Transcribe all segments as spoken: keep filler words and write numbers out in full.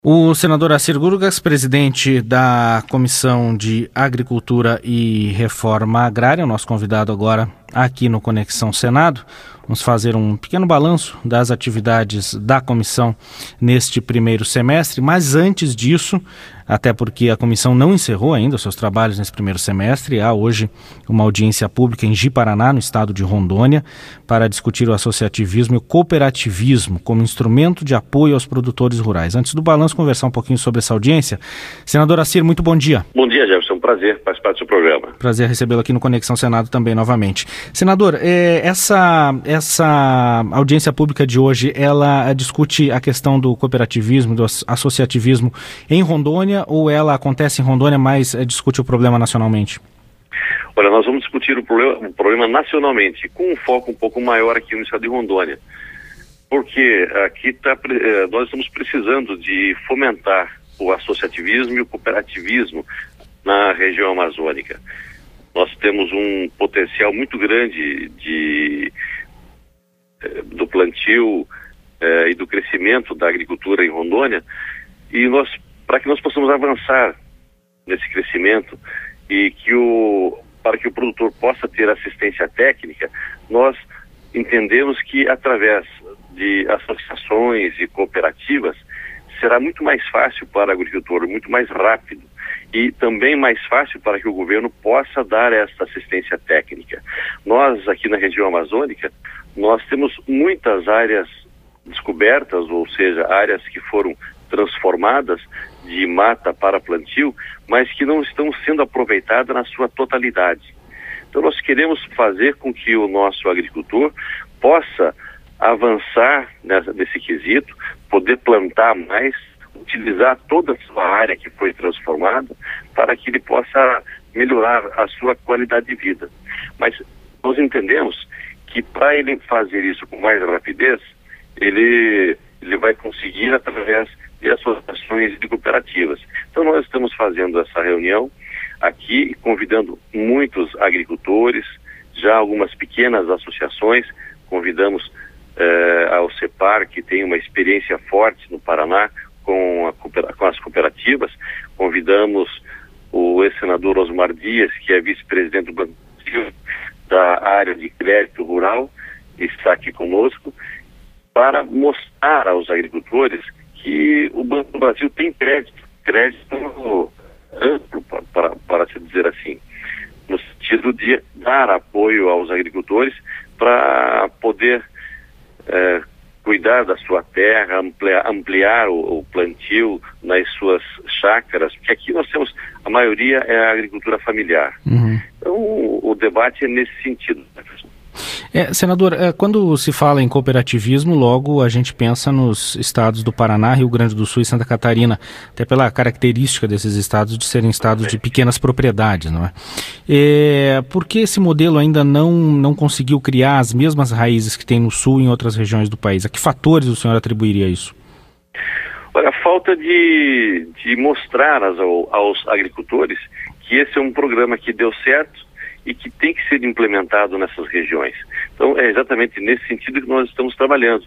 O senador Assir Gurgás, presidente da Comissão de Agricultura e Reforma Agrária, o nosso convidado agora aqui no Conexão Senado. Vamos fazer um pequeno balanço das atividades da comissão neste primeiro semestre, mas antes disso, até porque a comissão não encerrou ainda os seus trabalhos nesse primeiro semestre, há hoje uma audiência pública em Ji-Paraná, no estado de Rondônia, para discutir o associativismo e o cooperativismo como instrumento de apoio aos produtores rurais. Antes do balanço, conversar um pouquinho sobre essa audiência. Senador Assir, muito bom dia. Bom dia, Jefferson. Prazer participar do seu programa. Prazer recebê-lo aqui no Conexão Senado também, novamente. Senador, é, essa, essa audiência pública de hoje, ela discute a questão do cooperativismo, do associativismo em Rondônia, ou ela acontece em Rondônia, mas é, discute o problema nacionalmente? Olha, nós vamos discutir o problema, o problema nacionalmente, com um foco um pouco maior aqui no estado de Rondônia. Porque aqui tá, nós estamos precisando de fomentar o associativismo e o cooperativismo na região amazônica. Nós temos um potencial muito grande de, do plantio eh, e do crescimento da agricultura em Rondônia, e nós, para que nós possamos avançar nesse crescimento e que o, para que o produtor possa ter assistência técnica, nós entendemos que através de associações e cooperativas será muito mais fácil para o agricultor, muito mais rápido, e também mais fácil para que o governo possa dar essa assistência técnica. Nós, aqui na região amazônica, nós temos muitas áreas descobertas, ou seja, áreas que foram transformadas de mata para plantio, mas que não estão sendo aproveitadas na sua totalidade. Então nós queremos fazer com que o nosso agricultor possa avançar nessa, nesse quesito, poder plantar mais, utilizar toda a sua área que foi transformada para que ele possa melhorar a sua qualidade de vida. Mas nós entendemos que para ele fazer isso com mais rapidez, ele, ele vai conseguir através de associações e cooperativas. Então nós estamos fazendo essa reunião aqui, convidando muitos agricultores, já algumas pequenas associações, convidamos eh, ao CEPAR, que tem uma experiência forte no Paraná, Com, a, com as cooperativas. Convidamos o ex-senador Osmar Dias, que é vice-presidente do Banco do Brasil, da área de crédito rural, está aqui conosco, para mostrar aos agricultores que o Banco do Brasil tem crédito, crédito amplo, para, para, para se dizer assim, no sentido de dar apoio aos agricultores para poder eh, cuidar da sua terra, ampliar, ampliar o, o plantio nas suas chácaras, porque aqui nós temos, a maioria é a agricultura familiar. Uhum. Então o, o debate é nesse sentido. É, senador, é, quando se fala em cooperativismo, logo a gente pensa nos estados do Paraná, Rio Grande do Sul e Santa Catarina, até pela característica desses estados de serem estados de pequenas propriedades, não é? É, por que esse modelo ainda não, não conseguiu criar as mesmas raízes que tem no Sul e em outras regiões do país? A que fatores o senhor atribuiria isso? Olha, a falta de, de mostrar aos, aos agricultores que esse é um programa que deu certo e que tem que ser implementado nessas regiões. Então é exatamente nesse sentido que nós estamos trabalhando,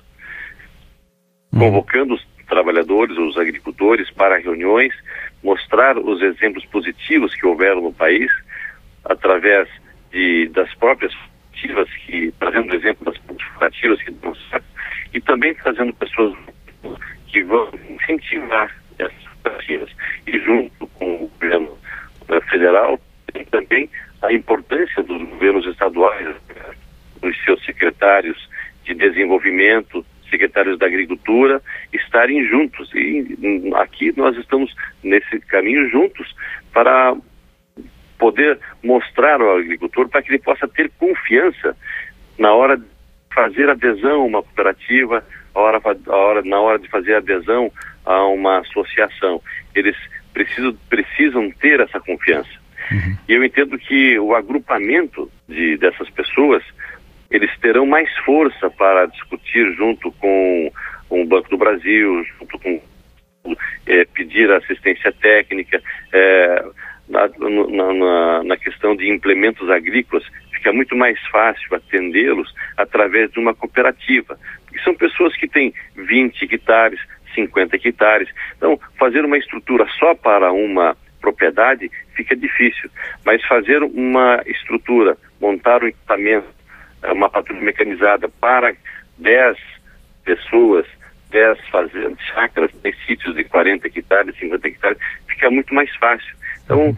uhum. convocando os trabalhadores, os agricultores para reuniões, mostrar os exemplos positivos que houveram no país, através de, das próprias cooperativas, que, trazendo exemplo das cooperativas que dão certo, e também trazendo pessoas que vão incentivar essas cooperativas. E junto com o governo federal, tem também a importância dos governos estaduais, dos seus secretários de desenvolvimento, secretários da agricultura, estarem juntos. E aqui nós estamos nesse caminho juntos para poder mostrar ao agricultor para que ele possa ter confiança na hora de fazer adesão a uma cooperativa, a hora, a hora, na hora de fazer adesão a uma associação. Eles precisam, precisam ter essa confiança. Uhum. E eu entendo que o agrupamento de, dessas pessoas, eles terão mais força para discutir junto com o Banco do Brasil, junto com é, pedir assistência técnica, é, na, na, na questão de implementos agrícolas, fica muito mais fácil atendê-los através de uma cooperativa, porque são pessoas que têm vinte hectares, cinquenta hectares. Então, fazer uma estrutura só para uma propriedade fica difícil, mas fazer uma estrutura, montar um equipamento, uma patrulha mecanizada para dez pessoas, dez fazendas, chácaras, em sítios de quarenta hectares, cinquenta hectares, fica muito mais fácil. Então,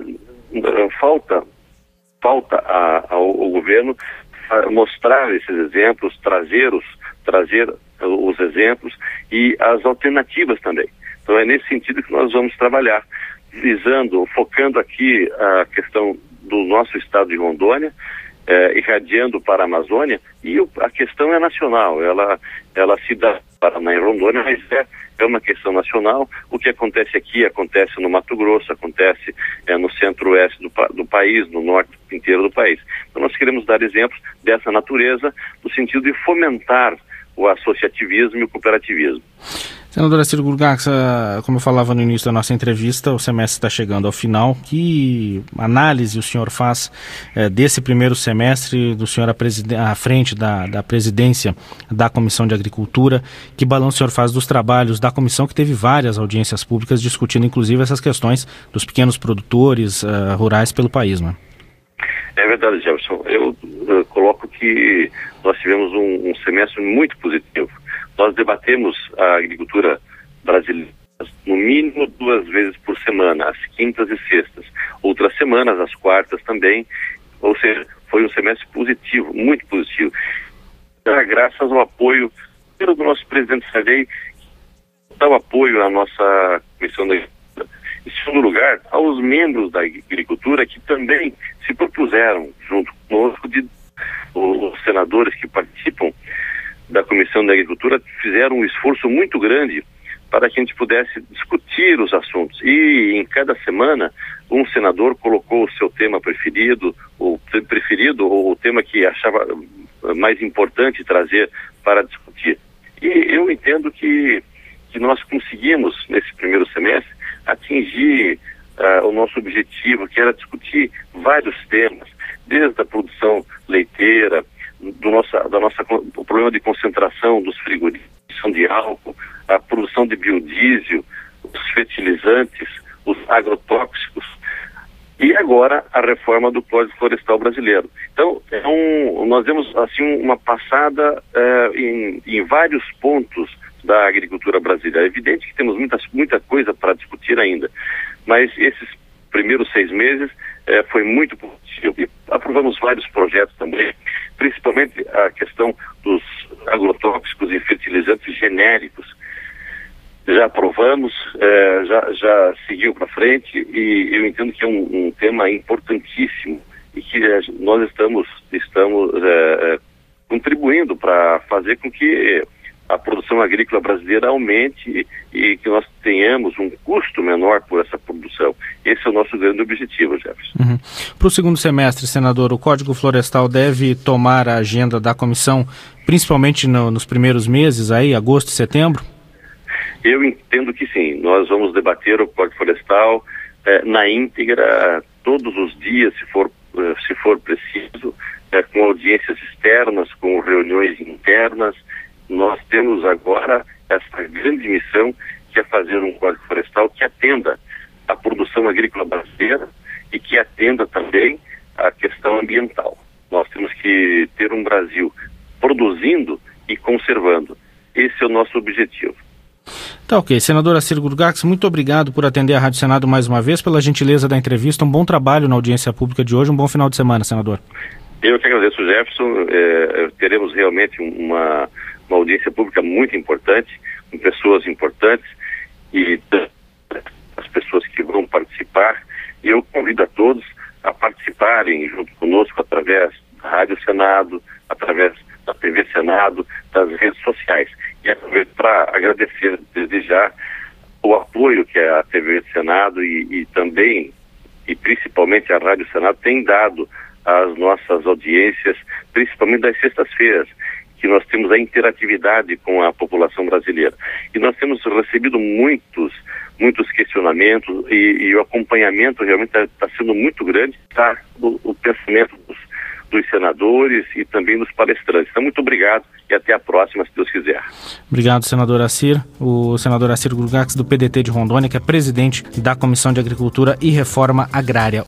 é, falta, falta a, ao, ao governo mostrar esses exemplos, trazer os, trazer os exemplos e as alternativas também. Então, é nesse sentido que nós vamos trabalhar, visando, focando aqui a questão do nosso estado de Rondônia, Eh, irradiando para a Amazônia, e o, a questão é nacional, ela, ela se dá para na Rondônia, mas é, é uma questão nacional. O que acontece aqui acontece no Mato Grosso, acontece é, no centro-oeste do, do país, no norte inteiro do país. Então nós queremos dar exemplos dessa natureza, no sentido de fomentar o associativismo e o cooperativismo. Senadora Ciro Gurgax, como eu falava no início da nossa entrevista, o semestre está chegando ao final. Que análise o senhor faz eh, desse primeiro semestre, do senhor à, à frente da, da presidência da Comissão de Agricultura? Que balanço o senhor faz dos trabalhos da comissão, que teve várias audiências públicas discutindo inclusive essas questões dos pequenos produtores uh, rurais pelo país, né? É verdade, Jefferson. Eu uh, coloco que nós tivemos um, um semestre muito positivo. Nós debatemos a agricultura brasileira no mínimo duas vezes por semana, às quintas e sextas. Outras semanas, às quartas também. Ou seja, foi um semestre positivo, muito positivo. Graças ao apoio do nosso presidente Sarney, dá o apoio à nossa Comissão da Agricultura. Em segundo lugar, aos membros da agricultura que também se propuseram, junto conosco, de, os senadores que participam da Comissão da Agricultura, fizeram um esforço muito grande para que a gente pudesse discutir os assuntos. E em cada semana, um senador colocou o seu tema preferido, o preferido, ou o tema que achava mais importante trazer para discutir. E eu entendo que, que nós conseguimos, nesse primeiro semestre, atingir uh, o nosso objetivo, que era discutir vários temas, desde a produção leiteira, do nossa, da nossa, o problema de concentração dos frigoríficos de álcool, a produção de biodiesel, os fertilizantes, os agrotóxicos, e agora a reforma do Código Florestal Brasileiro. Então, é um, nós demos assim uma passada uh, em, em vários pontos da agricultura brasileira. É evidente que temos muitas, muita coisa para discutir ainda, mas esses primeiros seis meses eh, foi muito positivo. E aprovamos vários projetos também, principalmente a questão dos agrotóxicos e fertilizantes genéricos. Já aprovamos, eh, já, já seguiu para frente, e eu entendo que é um, um tema importantíssimo e que eh, nós estamos, estamos eh, contribuindo para fazer com que a produção agrícola brasileira aumente e, e que nós tenhamos um custo menor por essa produção. Esse é o nosso grande objetivo, Jefferson. Uhum. Para o segundo semestre, senador, o Código Florestal deve tomar a agenda da comissão, principalmente no, nos primeiros meses, aí, agosto e setembro? Eu entendo que sim. Nós vamos debater o Código Florestal eh, na íntegra, todos os dias, se for, eh, se for preciso, eh, com audiências externas, com reuniões internas. Nós temos agora essa grande missão, que é fazer um Código Florestal que atenda à produção agrícola brasileira e que atenda também à questão ambiental. Nós temos que ter um Brasil produzindo e conservando. Esse é o nosso objetivo. Tá ok. Senadora Ciro Gurgax, muito obrigado por atender a Rádio Senado mais uma vez, pela gentileza da entrevista. Um bom trabalho na audiência pública de hoje. Um bom final de semana, senador. Eu que agradeço, Jefferson. É, teremos realmente uma... uma audiência pública muito importante, com pessoas importantes e as pessoas que vão participar. E eu convido a todos a participarem junto conosco através da Rádio Senado, através da T V Senado, das redes sociais. E aproveito para agradecer desde já o apoio que a T V Senado e, e também, e principalmente a Rádio Senado, tem dado às nossas audiências, principalmente das sextas-feiras, que nós temos a interatividade com a população brasileira. E nós temos recebido muitos, muitos questionamentos e, e o acompanhamento realmente está tá sendo muito grande. Tá? O, o pensamento dos, dos senadores e também dos palestrantes. Então, muito obrigado e até a próxima, se Deus quiser. Obrigado, senador Assir. O senador Assir Gurgax, do P D T de Rondônia, que é presidente da Comissão de Agricultura e Reforma Agrária.